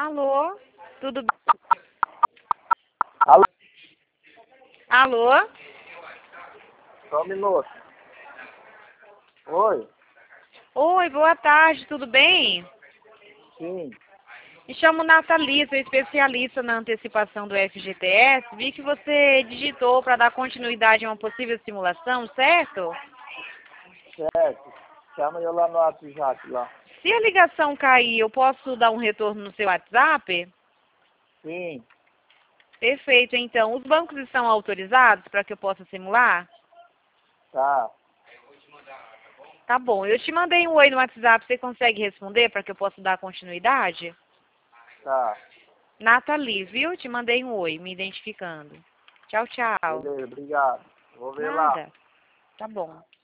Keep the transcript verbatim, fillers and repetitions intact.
Alô? Tudo bem? Alô? Alô? Só um minuto. Oi? Oi, boa tarde, tudo bem? Sim. Me chamo Nathalie, sou especialista na antecipação do F G T S. Vi que você digitou para dar continuidade a uma possível simulação, certo? Certo. Chama eu lá no WhatsApp lá. Se a ligação cair, eu posso dar um retorno no seu WhatsApp? Sim. Perfeito, então. Os bancos estão autorizados para que eu possa simular? Tá. Tá bom. Eu te mandei um oi no WhatsApp, você consegue responder para que eu possa dar continuidade? Tá. Nathalie, viu? Te mandei um oi, me identificando. Tchau, tchau. Beleza, obrigado. Vou ver lá. Nada. Tá bom.